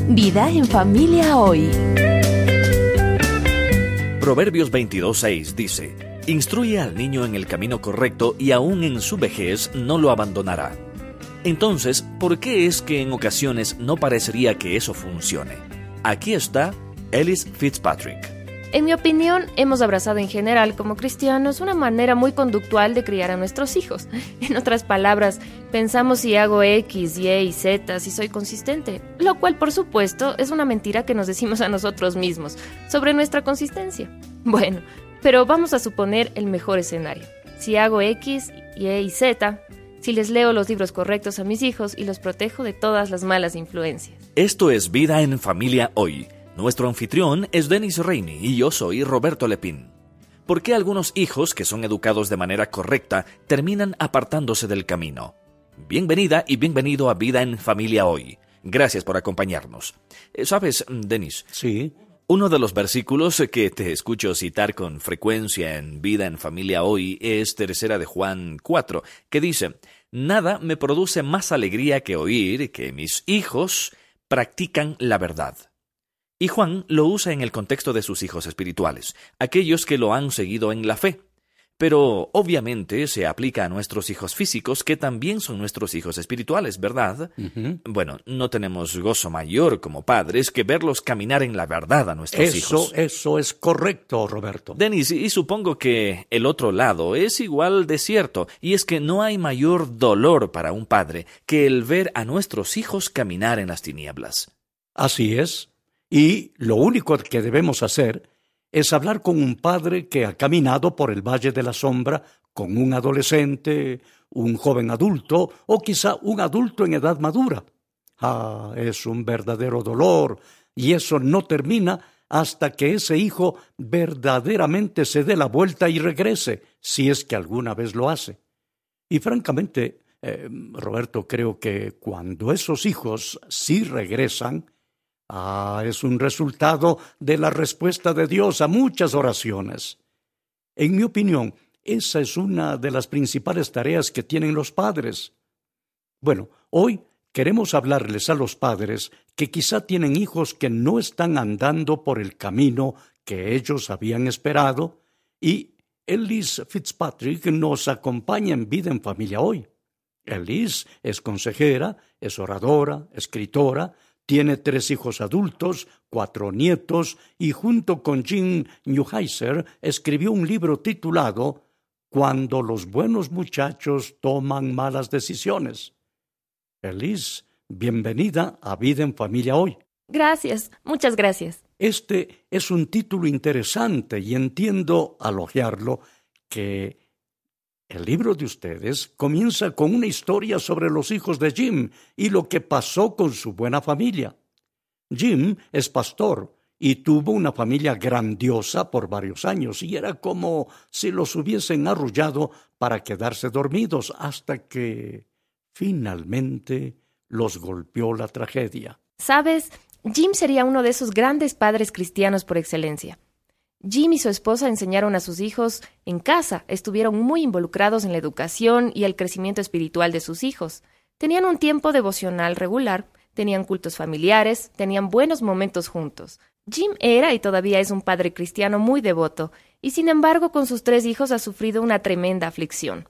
Vida en familia hoy. Proverbios 22:6 dice: Instruye al niño en el camino correcto y aún en su vejez no lo abandonará. Entonces, ¿por qué es que en ocasiones no parecería que eso funcione? Aquí está Ellis Fitzpatrick. En mi opinión, hemos abrazado en general como cristianos una manera muy conductual de criar a nuestros hijos. En otras palabras, pensamos si hago X, Y y Z, si soy consistente, lo cual por supuesto es una mentira que nos decimos a nosotros mismos sobre nuestra consistencia. Bueno, pero vamos a suponer el mejor escenario. Si hago X, Y y Z, si les leo los libros correctos a mis hijos y los protejo de todas las malas influencias. Esto es Vida en Familia Hoy. Nuestro anfitrión es Dennis Rainey y yo soy Roberto Lepín. ¿Por qué algunos hijos que son educados de manera correcta terminan apartándose del camino? Bienvenida y bienvenido a Vida en Familia Hoy. Gracias por acompañarnos. ¿Sabes, Dennis? Sí. Uno de los versículos que te escucho citar con frecuencia en Vida en Familia Hoy es 3 de Juan 4, que dice: Nada me produce más alegría que oír que mis hijos practican la verdad. Y Juan lo usa en el contexto de sus hijos espirituales, aquellos que lo han seguido en la fe. Pero obviamente se aplica a nuestros hijos físicos, que también son nuestros hijos espirituales, ¿verdad? Uh-huh. Bueno, no tenemos gozo mayor como padres que verlos caminar en la verdad a nuestros hijos. Eso es correcto, Roberto. Dennis, y supongo que el otro lado es igual de cierto, y es que no hay mayor dolor para un padre que el ver a nuestros hijos caminar en las tinieblas. Así es. Y lo único que debemos hacer es hablar con un padre que ha caminado por el valle de la sombra con un adolescente, un joven adulto o quizá un adulto en edad madura. Es un verdadero dolor, y eso no termina hasta que ese hijo verdaderamente se dé la vuelta y regrese, si es que alguna vez lo hace. Y francamente, Roberto, creo que cuando esos hijos sí regresan, es un resultado de la respuesta de Dios a muchas oraciones. En mi opinión, esa es una de las principales tareas que tienen los padres. Bueno, hoy queremos hablarles a los padres que quizá tienen hijos que no están andando por el camino que ellos habían esperado, y Ellis Fitzpatrick nos acompaña en Vida en Familia Hoy. Ellis es consejera, es oradora, escritora, tiene 3 hijos adultos, 4 nietos, y junto con Jim Newheiser escribió un libro titulado Cuando los buenos muchachos toman malas decisiones. Ellis, bienvenida a Vida en Familia Hoy. Gracias, muchas gracias. Este es un título interesante y entiendo, al hojearlo, que el libro de ustedes comienza con una historia sobre los hijos de Jim y lo que pasó con su buena familia. Jim es pastor y tuvo una familia grandiosa por varios años, y era como si los hubiesen arrullado para quedarse dormidos hasta que finalmente los golpeó la tragedia. ¿Sabes? Jim sería uno de esos grandes padres cristianos por excelencia. Jim y su esposa enseñaron a sus hijos en casa, estuvieron muy involucrados en la educación y el crecimiento espiritual de sus hijos. Tenían un tiempo devocional regular, tenían cultos familiares, tenían buenos momentos juntos. Jim era y todavía es un padre cristiano muy devoto, y sin embargo con sus 3 hijos ha sufrido una tremenda aflicción.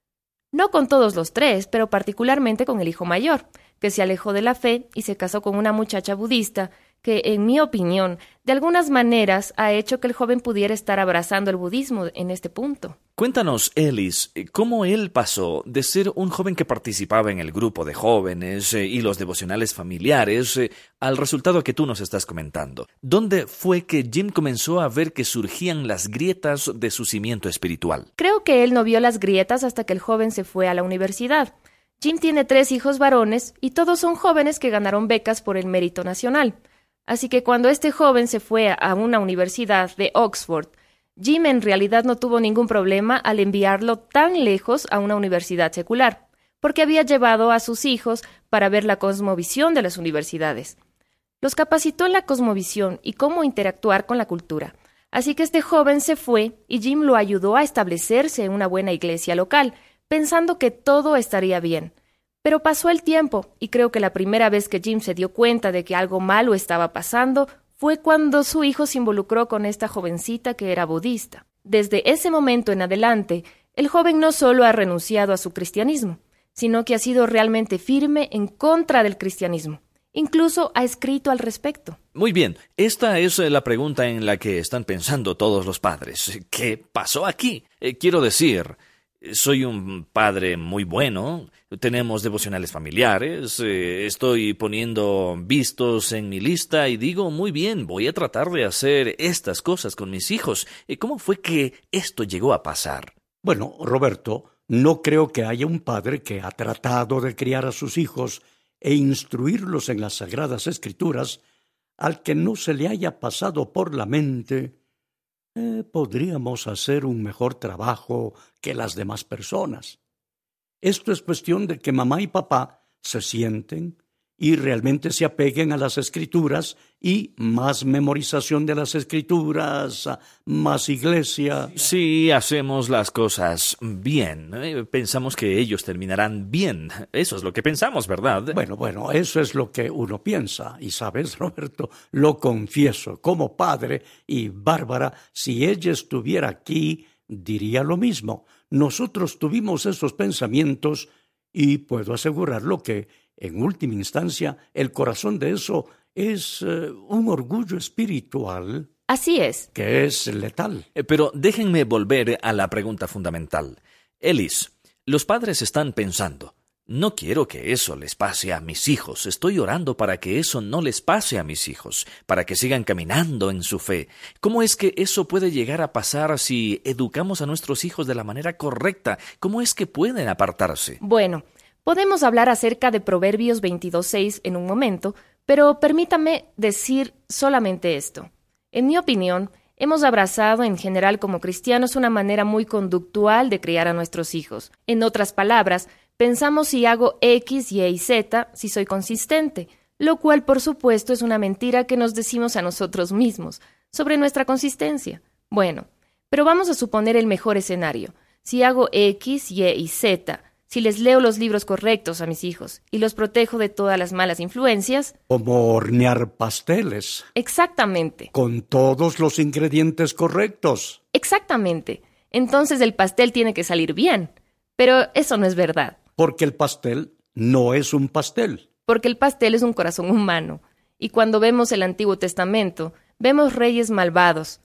No con todos los 3, pero particularmente con el hijo mayor, que se alejó de la fe y se casó con una muchacha budista que, en mi opinión, de algunas maneras ha hecho que el joven pudiera estar abrazando el budismo en este punto. Cuéntanos, Ellis, cómo él pasó de ser un joven que participaba en el grupo de jóvenes y los devocionales familiares al resultado que tú nos estás comentando. ¿Dónde fue que Jim comenzó a ver que surgían las grietas de su cimiento espiritual? Creo que él no vio las grietas hasta que el joven se fue a la universidad. Jim tiene 3 hijos varones y todos son jóvenes que ganaron becas por el mérito nacional. Así que cuando este joven se fue a una universidad de Oxford, Jim en realidad no tuvo ningún problema al enviarlo tan lejos a una universidad secular, porque había llevado a sus hijos para ver la cosmovisión de las universidades. Los capacitó en la cosmovisión y cómo interactuar con la cultura. Así que este joven se fue y Jim lo ayudó a establecerse en una buena iglesia local, pensando que todo estaría bien. Pero pasó el tiempo y creo que la primera vez que Jim se dio cuenta de que algo malo estaba pasando fue cuando su hijo se involucró con esta jovencita que era budista. Desde ese momento en adelante, el joven no solo ha renunciado a su cristianismo, sino que ha sido realmente firme en contra del cristianismo. Incluso ha escrito al respecto. Muy bien, esta es la pregunta en la que están pensando todos los padres. ¿Qué pasó aquí? Quiero decir, soy un padre muy bueno, tenemos devocionales familiares, estoy poniendo vistos en mi lista y digo, muy bien, voy a tratar de hacer estas cosas con mis hijos. ¿Cómo fue que esto llegó a pasar? Bueno, Roberto, no creo que haya un padre que ha tratado de criar a sus hijos e instruirlos en las Sagradas Escrituras al que no se le haya pasado por la mente podríamos hacer un mejor trabajo que las demás personas. Esto es cuestión de que mamá y papá se sienten y realmente se apeguen a las Escrituras, y más memorización de las Escrituras, más iglesia. Si hacemos las cosas bien, pensamos que ellos terminarán bien. Eso es lo que pensamos, ¿verdad? Bueno, eso es lo que uno piensa. Y sabes, Roberto, lo confieso, como padre, y Bárbara, si ella estuviera aquí, diría lo mismo. Nosotros tuvimos esos pensamientos y puedo asegurarlo que, en última instancia, el corazón de eso es un orgullo espiritual. Así es. Que es letal. Pero déjenme volver a la pregunta fundamental. Elis, los padres están pensando, no quiero que eso les pase a mis hijos. Estoy orando para que eso no les pase a mis hijos, para que sigan caminando en su fe. ¿Cómo es que eso puede llegar a pasar si educamos a nuestros hijos de la manera correcta? ¿Cómo es que pueden apartarse? Bueno, podemos hablar acerca de Proverbios 22:6 en un momento, pero permítame decir solamente esto. En mi opinión, hemos abrazado en general como cristianos una manera muy conductual de criar a nuestros hijos. En otras palabras, pensamos si hago X, Y y Z, si soy consistente, lo cual por supuesto es una mentira que nos decimos a nosotros mismos sobre nuestra consistencia. Bueno, pero vamos a suponer el mejor escenario. Si hago X, Y y Z, si les leo los libros correctos a mis hijos y los protejo de todas las malas influencias. Como hornear pasteles. Exactamente. Con todos los ingredientes correctos. Exactamente. Entonces el pastel tiene que salir bien. Pero eso no es verdad. Porque el pastel no es un pastel. Porque el pastel es un corazón humano. Y cuando vemos el Antiguo Testamento, vemos reyes malvados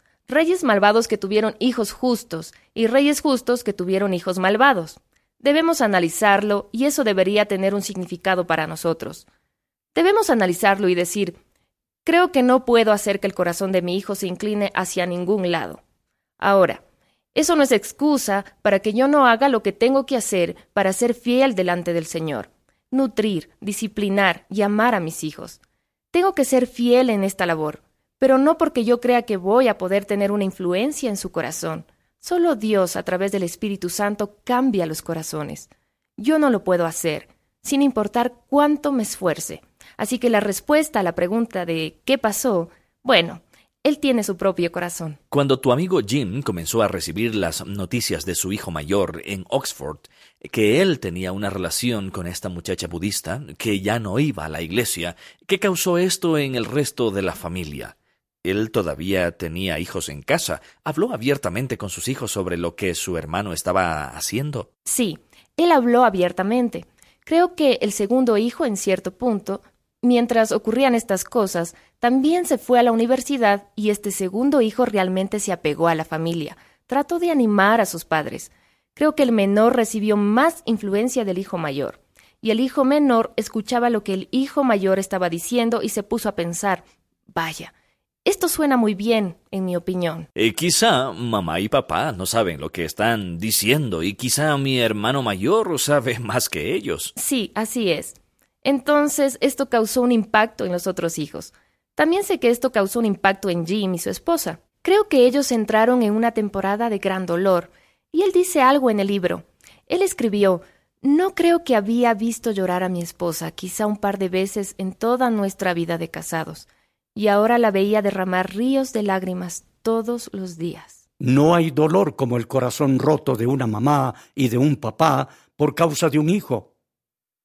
que tuvieron hijos justos y reyes justos que tuvieron hijos malvados. Debemos analizarlo y eso debería tener un significado para nosotros. Debemos analizarlo y decir, creo que no puedo hacer que el corazón de mi hijo se incline hacia ningún lado. Ahora, eso no es excusa para que yo no haga lo que tengo que hacer para ser fiel delante del Señor. Nutrir, disciplinar y amar a mis hijos. Tengo que ser fiel en esta labor, pero no porque yo crea que voy a poder tener una influencia en su corazón. Solo Dios, a través del Espíritu Santo, cambia los corazones. Yo no lo puedo hacer, sin importar cuánto me esfuerce. Así que la respuesta a la pregunta de ¿qué pasó? Bueno, él tiene su propio corazón. Cuando tu amigo Jim comenzó a recibir las noticias de su hijo mayor en Oxford, que él tenía una relación con esta muchacha budista, que ya no iba a la iglesia, ¿qué causó esto en el resto de la familia? Él todavía tenía hijos en casa. ¿Habló abiertamente con sus hijos sobre lo que su hermano estaba haciendo? Sí, él habló abiertamente. Creo que el segundo hijo, en cierto punto, mientras ocurrían estas cosas, también se fue a la universidad y este segundo hijo realmente se apegó a la familia. Trató de animar a sus padres. Creo que el menor recibió más influencia del hijo mayor. Y el hijo menor escuchaba lo que el hijo mayor estaba diciendo y se puso a pensar, vaya, esto suena muy bien, en mi opinión. Quizá mamá y papá no saben lo que están diciendo y quizá mi hermano mayor sabe más que ellos. Sí, así es. Entonces, esto causó un impacto en los otros hijos. También sé que esto causó un impacto en Jim y su esposa. Creo que ellos entraron en una temporada de gran dolor. Y él dice algo en el libro. Él escribió, no creo que había visto llorar a mi esposa, quizá un par de veces en toda nuestra vida de casados. Y ahora la veía derramar ríos de lágrimas todos los días. No hay dolor como el corazón roto de una mamá y de un papá por causa de un hijo.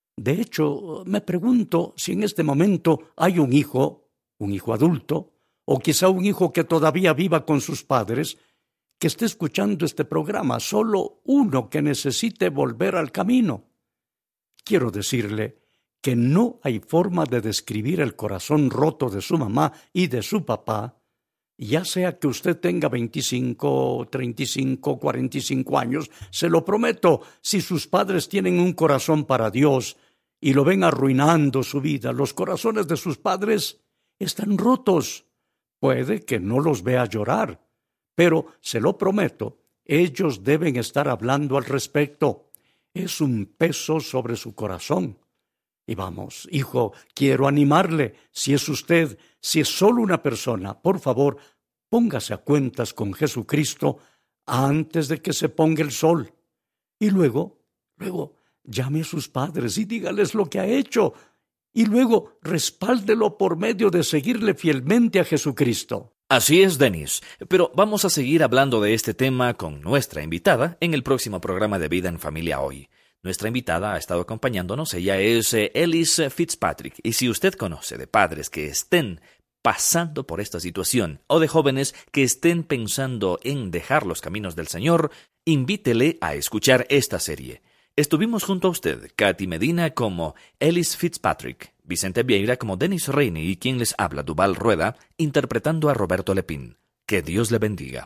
De hecho, me pregunto si en este momento hay un hijo adulto, o quizá un hijo que todavía viva con sus padres, que esté escuchando este programa, solo uno que necesite volver al camino. Quiero decirle que no hay forma de describir el corazón roto de su mamá y de su papá, ya sea que usted tenga 25, 35, 45 años, se lo prometo, si sus padres tienen un corazón para Dios y lo ven arruinando su vida, los corazones de sus padres están rotos. Puede que no los vea llorar, pero se lo prometo, ellos deben estar hablando al respecto. Es un peso sobre su corazón. Y vamos, hijo, quiero animarle, si es usted, si es solo una persona, por favor, póngase a cuentas con Jesucristo antes de que se ponga el sol. Y luego, llame a sus padres y dígales lo que ha hecho. Y luego, respáldelo por medio de seguirle fielmente a Jesucristo. Así es, Denis, pero vamos a seguir hablando de este tema con nuestra invitada en el próximo programa de Vida en Familia Hoy. Nuestra invitada ha estado acompañándonos, ella es Ellis Fitzpatrick, y si usted conoce de padres que estén pasando por esta situación o de jóvenes que estén pensando en dejar los caminos del Señor, invítele a escuchar esta serie. Estuvimos junto a usted, Katy Medina como Ellis Fitzpatrick, Vicente Vieira como Denis Rainey y quien les habla, Duval Rueda, interpretando a Roberto Lepín. Que Dios le bendiga.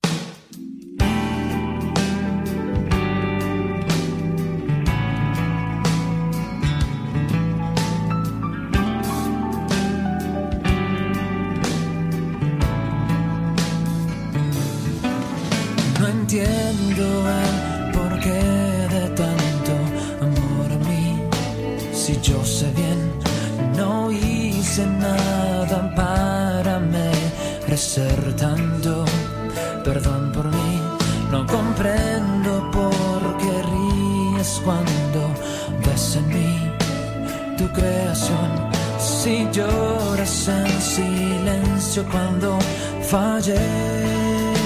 No entiendo el porqué de tanto amor a mí. Si yo sé bien, no hice nada para merecer tanto. Perdón por mí, no comprendo por qué ríes cuando ves en mí tu creación. Si lloras en silencio cuando fallé.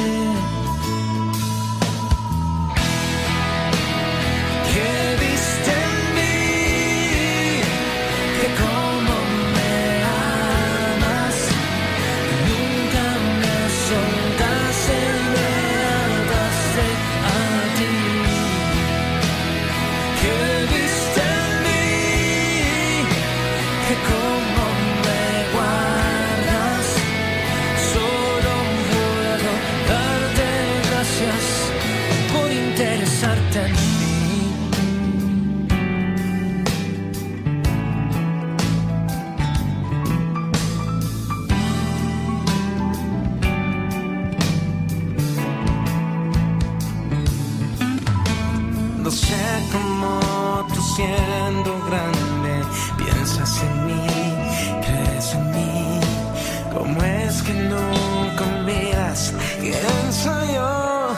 No sé cómo tú siendo grande piensas en mí, crees en mí. ¿Cómo es que nunca miras quién soy yo?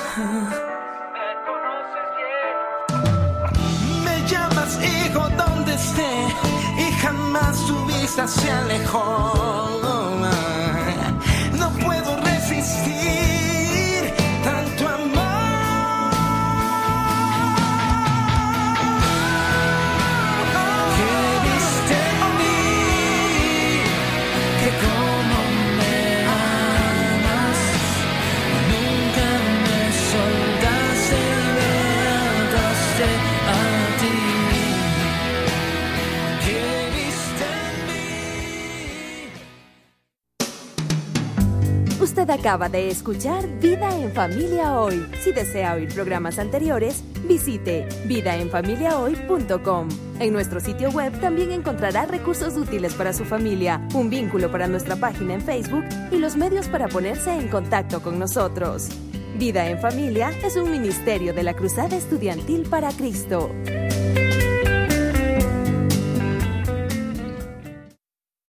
Me llamas hijo donde esté y jamás tu vista se alejó. No puedo resistir tanto amor. Usted acaba de escuchar Vida en Familia Hoy. Si desea oír programas anteriores, visite vidaenfamiliahoy.com. En nuestro sitio web también encontrará recursos útiles para su familia, un vínculo para nuestra página en Facebook y los medios para ponerse en contacto con nosotros. Vida en Familia es un ministerio de la Cruzada Estudiantil para Cristo.